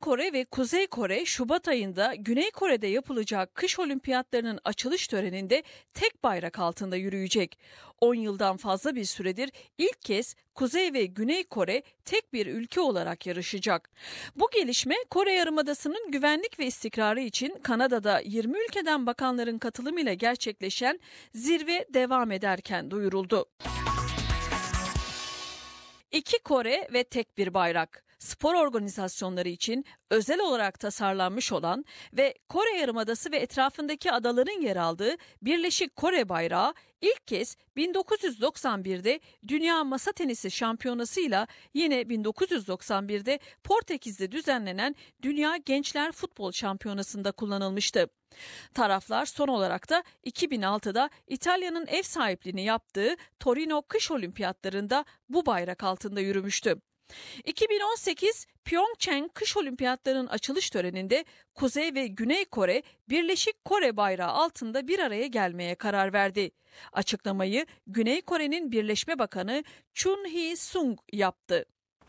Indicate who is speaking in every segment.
Speaker 1: Kore ve Kuzey Kore Şubat ayında Güney Kore'de yapılacak kış olimpiyatlarının açılış töreninde tek bayrak altında yürüyecek. 10 yıldan fazla bir süredir ilk kez Kuzey ve Güney Kore tek bir ülke olarak yarışacak. Bu gelişme Kore Yarımadası'nın güvenlik ve istikrarı için Kanada'da 20 ülkeden bakanların katılımıyla gerçekleşen zirve devam ederken duyuruldu. İki Kore ve tek bir bayrak. Spor organizasyonları için özel olarak tasarlanmış olan ve Kore Yarımadası ve etrafındaki adaların yer aldığı Birleşik Kore Bayrağı ilk kez 1991'de Dünya Masa Tenisi Şampiyonası'yla yine 1991'de Portekiz'de düzenlenen Dünya Gençler Futbol Şampiyonası'nda kullanılmıştı. Taraflar son olarak da 2006'da İtalya'nın ev sahipliğini yaptığı Torino Kış Olimpiyatlarında bu bayrak altında yürümüştü. 2018 Pyeongchang Kış Olimpiyatlarının açılış töreninde Kuzey ve Güney Kore Birleşik Kore Bayrağı altında bir araya gelmeye karar verdi. Açıklamayı Güney Kore'nin Birleşme Bakanı Chun Hee-sung yaptı.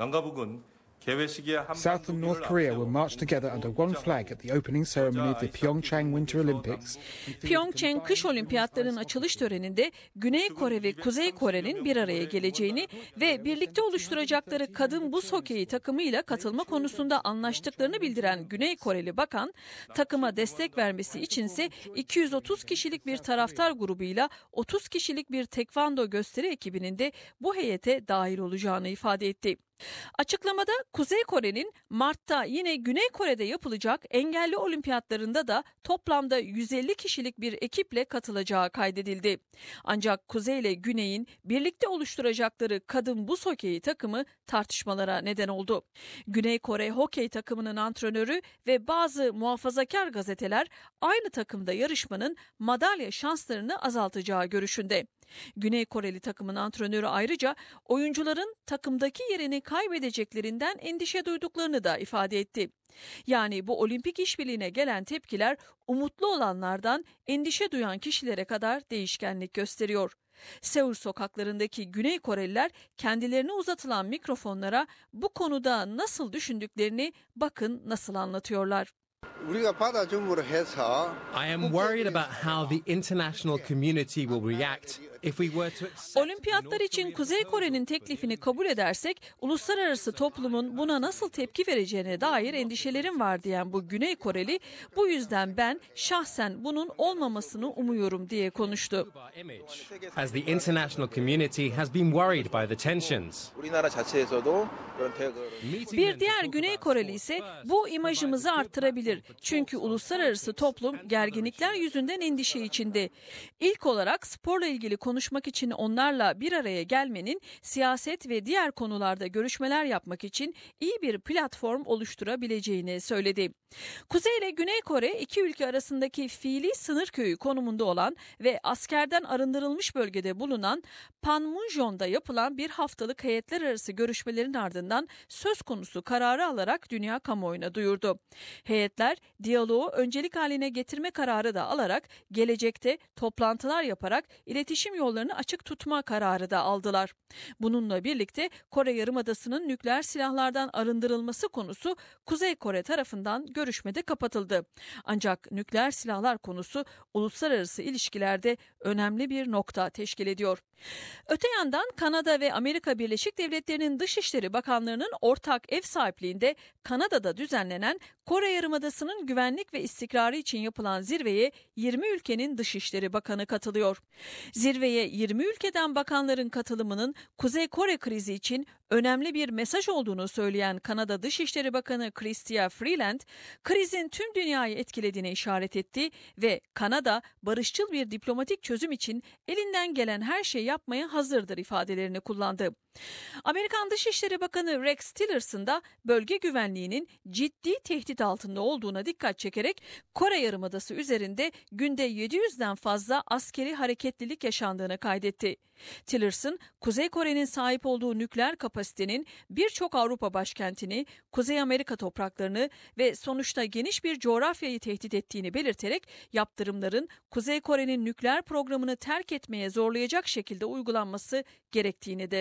Speaker 2: South and North Korea will march together under one flag at the opening ceremony of the Pyeongchang Winter Olympics.
Speaker 1: Pyeongchang Kış Olimpiyatlarının açılış töreninde Güney Kore ve Kuzey Kore'nin bir araya geleceğini ve birlikte oluşturacakları kadın buz hokeyi takımıyla katılma konusunda anlaştıklarını bildiren Güney Koreli Bakan, takıma destek vermesi içinse 230 kişilik bir taraftar grubuyla 30 kişilik bir tekvando gösteri ekibinin de bu heyete dahil olacağını ifade etti. Açıklamada Kuzey Kore'nin Mart'ta yine Güney Kore'de yapılacak engelli olimpiyatlarında da toplamda 150 kişilik bir ekiple katılacağı kaydedildi. Ancak Kuzey ile Güney'in birlikte oluşturacakları kadın buz hokeyi takımı tartışmalara neden oldu. Güney Kore hokey takımının antrenörü ve bazı muhafazakar gazeteler aynı takımda yarışmanın madalya şanslarını azaltacağı görüşünde. Güney Koreli takımın antrenörü ayrıca oyuncuların takımdaki yerini kaybedeceklerinden endişe duyduklarını da ifade etti. Yani bu olimpik işbirliğine gelen tepkiler umutlu olanlardan endişe duyan kişilere kadar değişkenlik gösteriyor. Seul sokaklarındaki Güney Koreliler kendilerine uzatılan mikrofonlara bu konuda nasıl düşündüklerini bakın nasıl anlatıyorlar.
Speaker 3: I am worried about how the international community will react if we were to accept.
Speaker 1: Olimpiyatlar için Kuzey Kore'nin teklifini kabul edersek uluslararası toplumun buna nasıl tepki vereceğine dair endişelerim var diyen bu Güney Koreli, bu yüzden ben şahsen bunun olmamasını umuyorum diye konuştu.
Speaker 3: As the international community has been worried by the tensions.
Speaker 1: Bir diğer Güney Koreli ise bu imajımızı arttırabilir. Çünkü uluslararası toplum gerginlikler yüzünden endişe içinde. İlk olarak sporla ilgili konuşmak için onlarla bir araya gelmenin siyaset ve diğer konularda görüşmeler yapmak için iyi bir platform oluşturabileceğini söyledi. Kuzey ile Güney Kore iki ülke arasındaki fiili sınır köyü konumunda olan ve askerden arındırılmış bölgede bulunan Panmunjom'da yapılan bir haftalık heyetler arası görüşmelerin ardından söz konusu kararı alarak dünya kamuoyuna duyurdu. Heyetler diyaloğu öncelik haline getirme kararı da alarak gelecekte toplantılar yaparak iletişim yollarını açık tutma kararı da aldılar. Bununla birlikte Kore Yarımadası'nın nükleer silahlardan arındırılması konusu Kuzey Kore tarafından görüşmede kapatıldı. Ancak nükleer silahlar konusu uluslararası ilişkilerde önemli bir nokta teşkil ediyor. Öte yandan Kanada ve Amerika Birleşik Devletleri'nin Dışişleri Bakanlarının ortak ev sahipliğinde Kanada'da düzenlenen Kore Yarımadası'nın güvenlik ve istikrarı için yapılan zirveye 20 ülkenin Dışişleri Bakanı katılıyor. Zirveye 20 ülkeden bakanların katılımının Kuzey Kore krizi için önemli bir mesaj olduğunu söyleyen Kanada Dışişleri Bakanı Chrystia Freeland, krizin tüm dünyayı etkilediğine işaret etti ve Kanada barışçıl bir diplomatik çözüm için elinden gelen her şeyi yapmaya hazırdır ifadelerini kullandı. Amerikan Dışişleri Bakanı Rex Tillerson da bölge güvenliğinin ciddi tehdit altında olduğuna dikkat çekerek Kore Yarımadası üzerinde günde 700'den fazla askeri hareketlilik yaşandığını kaydetti. Tillerson, Kuzey Kore'nin sahip olduğu nükleer kapasitenin birçok Avrupa başkentini, Kuzey Amerika topraklarını ve sonuçta geniş bir coğrafyayı tehdit ettiğini belirterek yaptırımların Kuzey Kore'nin nükleer programını terk etmeye zorlayacak şekilde uygulanması gerektiğini de söyledi.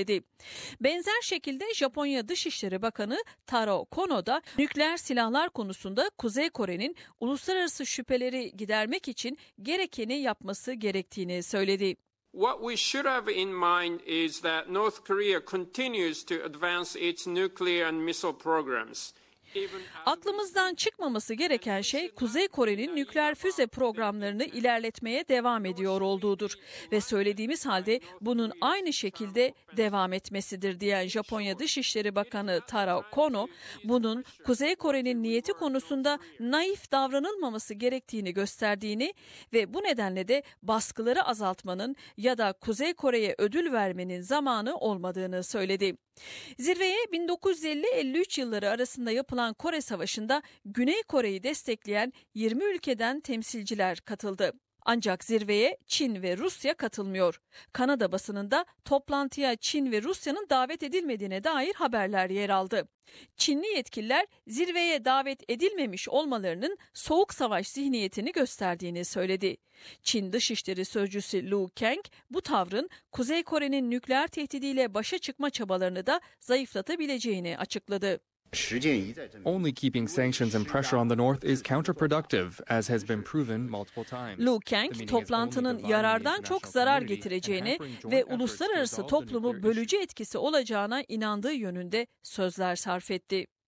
Speaker 1: söyledi. Benzer şekilde Japonya Dışişleri Bakanı Taro Kono da nükleer silahlar konusunda Kuzey Kore'nin uluslararası şüpheleri gidermek için gerekeni yapması gerektiğini söyledi.
Speaker 4: What we should have in mind is that North Korea continues to advance its nuclear and missile programs.
Speaker 1: Aklımızdan çıkmaması gereken şey Kuzey Kore'nin nükleer füze programlarını ilerletmeye devam ediyor olduğudur ve söylediğimiz halde bunun aynı şekilde devam etmesidir diyen Japonya Dışişleri Bakanı Taro Kono, bunun Kuzey Kore'nin niyeti konusunda naif davranılmaması gerektiğini gösterdiğini ve bu nedenle de baskıları azaltmanın ya da Kuzey Kore'ye ödül vermenin zamanı olmadığını söyledi. Zirveye 1950-53 yılları arasında yapılan Kore Savaşı'nda Güney Kore'yi destekleyen 20 ülkeden temsilciler katıldı. Ancak zirveye Çin ve Rusya katılmıyor. Kanada basınında toplantıya Çin ve Rusya'nın davet edilmediğine dair haberler yer aldı. Çinli yetkililer zirveye davet edilmemiş olmalarının soğuk savaş zihniyetini gösterdiğini söyledi. Çin Dışişleri Sözcüsü Lu Kang bu tavrın Kuzey Kore'nin nükleer tehdidiyle başa çıkma çabalarını da zayıflatabileceğini açıkladı.
Speaker 5: Only keeping sanctions and pressure on the North is counterproductive, as has been proven multiple times.
Speaker 1: Lu Kang, toplantının yarardan çok zarar getireceğine ve uluslararası toplumu bölücü etkisi olacağına inandığı yönünde sözler sarf etti.